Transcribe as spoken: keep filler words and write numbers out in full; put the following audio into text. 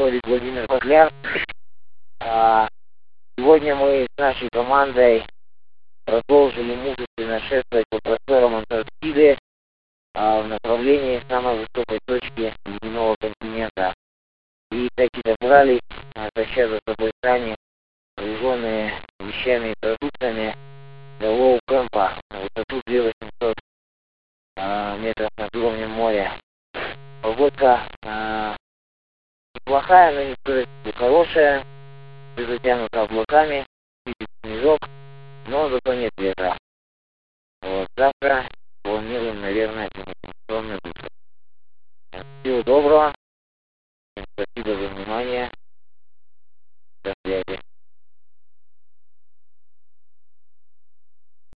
полковник Владимир Котляр. Сегодня мы с нашей командой продолжили мужественно шествовать по просторам Антарктиды в направлении самой высокой точки ледяного континента. И таки добрались, таща за собой сани, вооруженные вещами и продуктами, до Лоу-Кэмпа на высоту две тысячи восемьсот метров над уровнем моря. Погодка э, неплохая, но не сказать, что хорошая, все затянуто облаками, видит снежок, но зато нет ветра. Вот, завтра планируем, наверное, коммуникационный выход. Всего доброго, спасибо за внимание, до связи.